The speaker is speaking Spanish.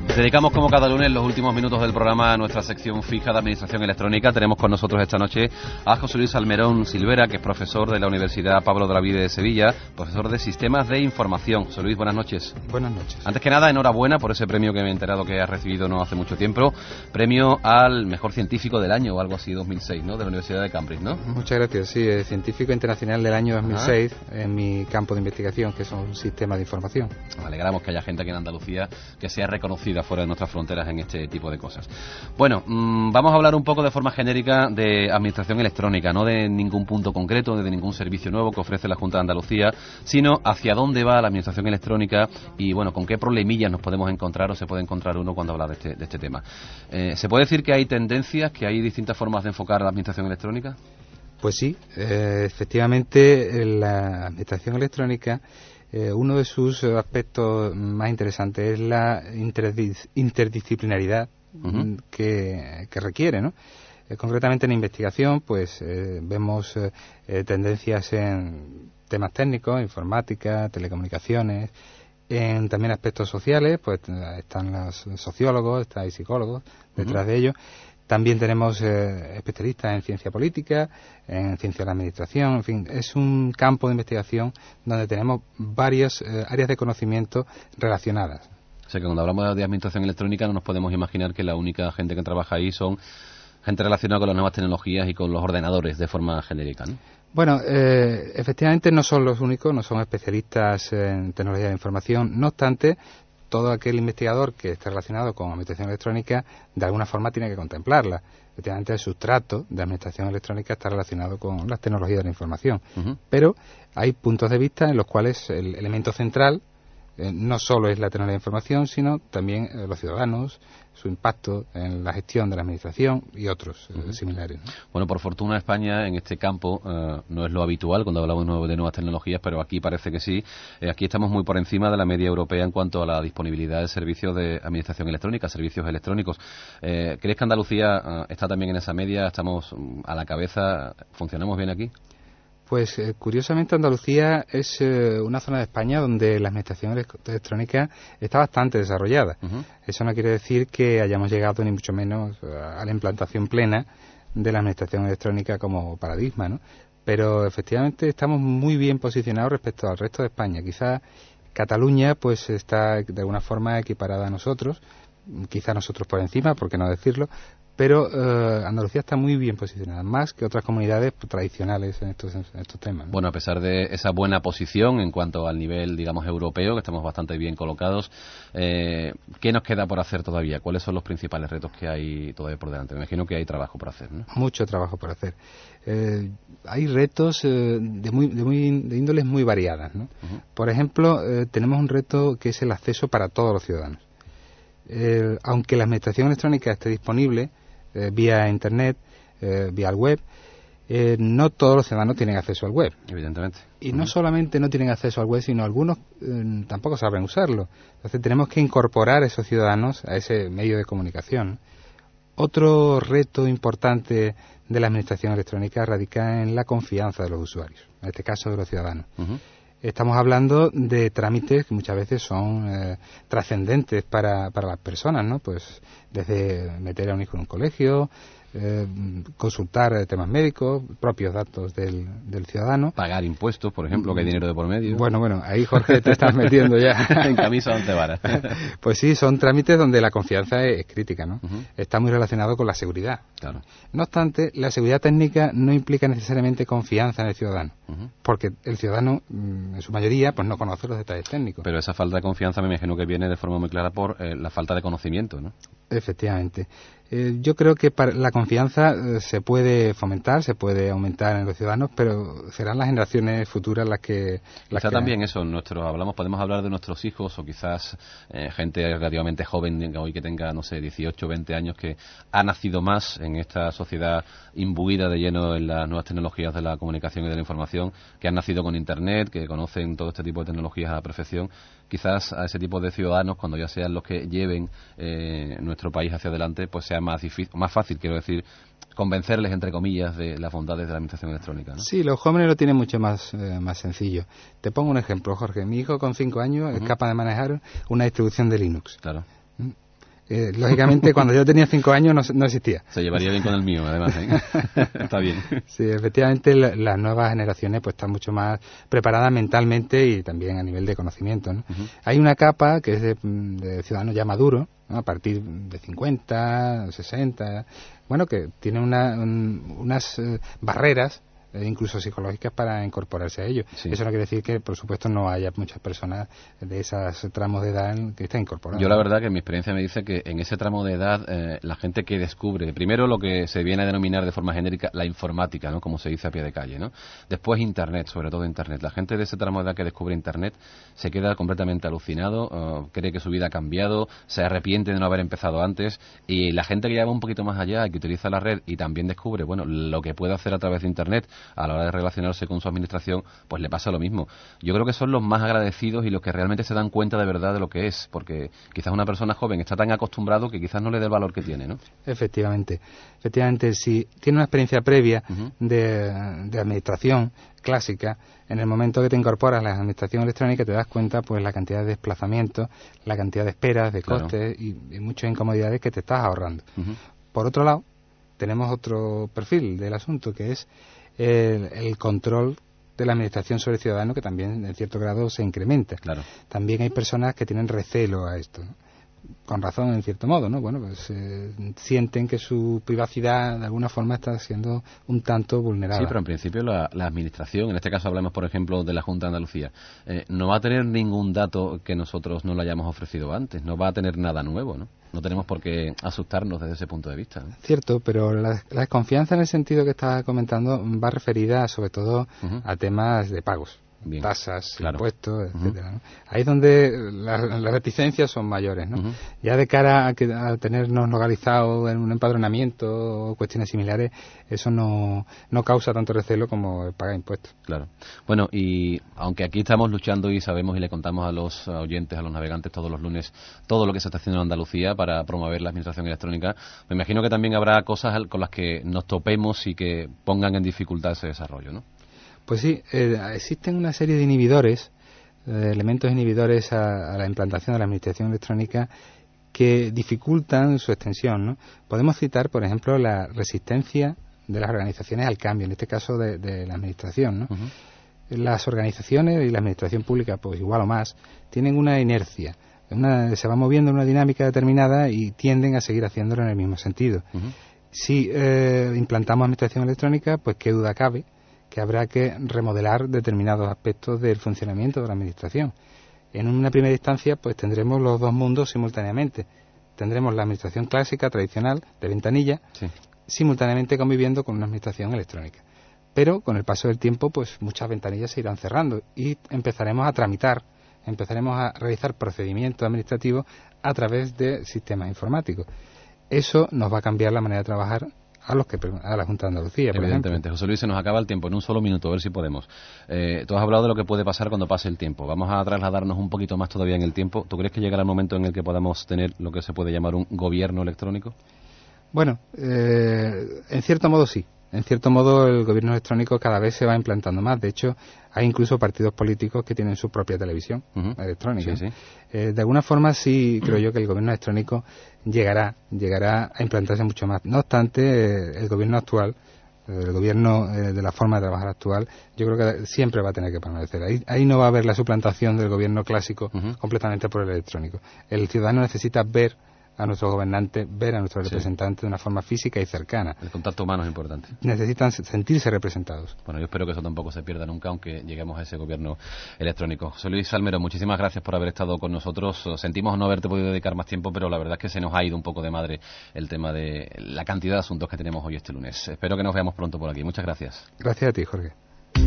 Dedicamos como cada lunes los últimos minutos del programa a nuestra sección fija de Administración Electrónica. Tenemos con nosotros esta noche a José Luis Almerón Silvera, que es profesor de la Universidad Pablo de Olavide de Sevilla, profesor de Sistemas de Información. José Luis, buenas noches. Buenas noches. Antes que nada, enhorabuena por ese premio que me he enterado que has recibido no hace mucho tiempo, premio al mejor científico del año o algo así, 2006, ¿no?, de la Universidad de Cambridge, ¿no? Muchas gracias, sí, científico internacional del año 2006 en mi campo de investigación, que son sistemas de información. Nos alegramos que haya gente aquí en Andalucía que sea reconocida fuera de nuestras fronteras en este tipo de cosas. Bueno, vamos a hablar un poco de forma genérica de administración electrónica, no de ningún punto concreto, de ningún servicio nuevo que ofrece la Junta de Andalucía, sino hacia dónde va la administración electrónica y, bueno, con qué problemillas nos podemos encontrar o se puede encontrar uno cuando habla de este tema. ¿Se puede decir que hay tendencias, que hay distintas formas de enfocar la administración electrónica? Pues sí, efectivamente la administración electrónica, uno de sus aspectos más interesantes es la interdisciplinaridad que requiere, ¿no? Concretamente en investigación, pues vemos tendencias en temas técnicos, informática, telecomunicaciones, en también aspectos sociales, pues están los sociólogos, hay psicólogos detrás de ellos. También tenemos especialistas en ciencia política, en ciencia de la administración, en fin, es un campo de investigación donde tenemos varias áreas de conocimiento relacionadas. O sea que cuando hablamos de administración electrónica no nos podemos imaginar que la única gente que trabaja ahí son gente relacionada con las nuevas tecnologías y con los ordenadores de forma genérica, ¿no? Bueno, efectivamente no son los únicos, no son especialistas en tecnología de información, no obstante, todo aquel investigador que esté relacionado con administración electrónica, de alguna forma tiene que contemplarla. Efectivamente, el sustrato de administración electrónica está relacionado con las tecnologías de la información. Pero hay puntos de vista en los cuales el elemento central no solo es la tecnología de información, sino también los ciudadanos, su impacto en la gestión de la administración y otros similares, ¿no? Bueno, por fortuna España en este campo no es lo habitual cuando hablamos de nuevas tecnologías, pero aquí parece que sí. Aquí estamos muy por encima de la media europea en cuanto a la disponibilidad de servicios de administración electrónica, servicios electrónicos. ¿Crees que Andalucía está también en esa media? ¿Estamos a la cabeza? ¿Funcionamos bien aquí? Pues curiosamente Andalucía es una zona de España donde la administración electrónica está bastante desarrollada. Eso no quiere decir que hayamos llegado ni mucho menos a la implantación plena de la administración electrónica como paradigma, ¿no? Pero efectivamente estamos muy bien posicionados respecto al resto de España. Quizá Cataluña pues está de alguna forma equiparada a nosotros, quizá nosotros por encima, por qué no decirlo, pero Andalucía está muy bien posicionada, más que otras comunidades tradicionales en estos temas, ¿no? Bueno, a pesar de esa buena posición en cuanto al nivel, digamos, europeo, que estamos bastante bien colocados, ¿qué nos queda por hacer todavía? ¿Cuáles son los principales retos que hay todavía por delante? Me imagino que hay trabajo por hacer, ¿no? Mucho trabajo por hacer. Hay retos de índoles muy variadas, ¿no? Por ejemplo, tenemos un reto que es el acceso para todos los ciudadanos. Aunque la administración electrónica esté disponible vía Internet, vía el web, no todos los ciudadanos tienen acceso al web. Evidentemente. Y no solamente no tienen acceso al web, sino algunos tampoco saben usarlo. Entonces tenemos que incorporar a esos ciudadanos a ese medio de comunicación. Otro reto importante de la administración electrónica radica en la confianza de los usuarios, en este caso de los ciudadanos. Estamos hablando de trámites que muchas veces son trascendentes para las personas, ¿no? Pues desde meter a un hijo en un colegio, consultar temas médicos, propios datos del ciudadano. Pagar impuestos, por ejemplo, que hay dinero de por medio. Bueno, ahí, Jorge, te estás metiendo ya. En camisa once varas. Pues sí, son trámites donde la confianza es crítica, ¿no? Está muy relacionado con la seguridad. Claro. No obstante, la seguridad técnica no implica necesariamente confianza en el ciudadano, porque el ciudadano, en su mayoría, pues no conoce los detalles técnicos. Pero esa falta de confianza me imagino que viene de forma muy clara por la falta de conocimiento, ¿no? Efectivamente. Yo creo que la confianza se puede fomentar, se puede aumentar en los ciudadanos, pero serán las generaciones futuras las que... Quizá también eso, podemos hablar de nuestros hijos o quizás gente relativamente joven hoy que tenga, no sé, 18, 20 años, que ha nacido más en esta sociedad imbuida de lleno en las nuevas tecnologías de la comunicación y de la información, que han nacido con Internet, que conocen todo este tipo de tecnologías a la perfección. Quizás a ese tipo de ciudadanos, cuando ya sean los que lleven nuestro país hacia adelante, pues sea más fácil, quiero decir, convencerles, entre comillas, de las bondades de la administración electrónica, ¿no? Sí, los jóvenes lo tienen mucho más sencillo. Te pongo un ejemplo, Jorge. Mi hijo con 5 años es capaz de manejar una distribución de Linux. Claro. Lógicamente, cuando yo tenía 5 años no existía. Se llevaría bien con el mío, además, ¿eh? Está bien. Sí, efectivamente, las nuevas generaciones pues están mucho más preparadas mentalmente y también a nivel de conocimiento, ¿no? Hay una capa que es de ciudadanos ya maduros, ¿no? A partir de 50, 60, bueno, que tiene unas barreras incluso psicológicas para incorporarse a ello. Sí. Eso no quiere decir que, por supuesto, no haya muchas personas de esos tramos de edad que están incorporadas. Yo la verdad que mi experiencia me dice que en ese tramo de edad la gente que descubre, primero lo que se viene a denominar de forma genérica la informática, ¿no? Como se dice a pie de calle, ¿no? Después Internet, sobre todo Internet. La gente de ese tramo de edad que descubre Internet se queda completamente alucinado, cree que su vida ha cambiado, se arrepiente de no haber empezado antes, y la gente que ya va un poquito más allá y que utiliza la red y también descubre, bueno, lo que puede hacer a través de Internet a la hora de relacionarse con su administración, pues le pasa lo mismo. Yo creo que son los más agradecidos y los que realmente se dan cuenta de verdad de lo que es, porque quizás una persona joven está tan acostumbrado que quizás no le dé el valor que tiene, ¿no? Efectivamente, si tiene una experiencia previa de administración clásica, en el momento que te incorporas a la administración electrónica te das cuenta pues la cantidad de desplazamientos, la cantidad de esperas, de costes y muchas incomodidades que te estás ahorrando. Por otro lado, tenemos otro perfil del asunto, que es el control de la administración sobre el ciudadano, que también en cierto grado se incrementa. Claro. También hay personas que tienen recelo a esto, ¿no? Con razón en cierto modo, ¿no? Bueno, pues sienten que su privacidad de alguna forma está siendo un tanto vulnerada. Sí, pero en principio la administración, en este caso hablamos por ejemplo de la Junta de Andalucía, no va a tener ningún dato que nosotros no le hayamos ofrecido antes, no va a tener nada nuevo, ¿no? No tenemos por qué asustarnos desde ese punto de vista, ¿no? Cierto, pero la desconfianza en el sentido que estaba comentando va referida sobre todo a temas de pagos. Bien. Tasas, claro. Impuestos, etcétera, ¿no? Ahí es donde las reticencias son mayores, ¿no? Ya de cara a tenernos localizados en un empadronamiento o cuestiones similares, eso no causa tanto recelo como el pagar impuestos. Claro. Bueno, y aunque aquí estamos luchando y sabemos y le contamos a los oyentes, a los navegantes todos los lunes, todo lo que se está haciendo en Andalucía para promover la administración electrónica, me imagino que también habrá cosas con las que nos topemos y que pongan en dificultad ese desarrollo, ¿no? Pues sí, existen una serie de inhibidores, elementos inhibidores a la implantación de la administración electrónica que dificultan su extensión, ¿no? Podemos citar, por ejemplo, la resistencia de las organizaciones al cambio, en este caso de la administración, ¿no? Las organizaciones y la administración pública, pues igual o más, tienen una inercia, se van moviendo en una dinámica determinada y tienden a seguir haciéndolo en el mismo sentido. Si implantamos administración electrónica, pues qué duda cabe que habrá que remodelar determinados aspectos del funcionamiento de la administración. En una primera instancia, pues tendremos los dos mundos simultáneamente. Tendremos la administración clásica, tradicional, de ventanilla, simultáneamente conviviendo con una administración electrónica. Pero con el paso del tiempo, pues muchas ventanillas se irán cerrando y empezaremos a tramitar, empezaremos a realizar procedimientos administrativos a través de sistemas informáticos. Eso nos va a cambiar la manera de trabajar a la Junta de Andalucía, por Evidentemente. ejemplo. José Luis, se nos acaba el tiempo en un solo minuto, a ver si podemos. Tú has hablado de lo que puede pasar cuando pase el tiempo. Vamos a trasladarnos un poquito más todavía en el tiempo. ¿Tú crees que llegará el momento en el que podamos tener lo que se puede llamar un gobierno electrónico? Bueno, en cierto modo sí. En cierto modo el gobierno electrónico cada vez se va implantando más. De hecho, hay incluso partidos políticos que tienen su propia televisión electrónica. Sí. De alguna forma sí creo yo que el gobierno electrónico llegará a implantarse mucho más. No obstante, el gobierno actual, el gobierno de la forma de trabajar actual, yo creo que siempre va a tener que permanecer. Ahí no va a haber la suplantación del gobierno clásico completamente por el electrónico. El ciudadano necesita ver a nuestros gobernantes, ver a nuestros representantes de una forma física y cercana. El contacto humano es importante. Necesitan sentirse representados. Bueno, yo espero que eso tampoco se pierda nunca, aunque lleguemos a ese gobierno electrónico. José Luis Salmero, muchísimas gracias por haber estado con nosotros. Sentimos no haberte podido dedicar más tiempo, pero la verdad es que se nos ha ido un poco de madre el tema de la cantidad de asuntos que tenemos hoy este lunes. Espero que nos veamos pronto por aquí. Muchas gracias. Gracias a ti, Jorge.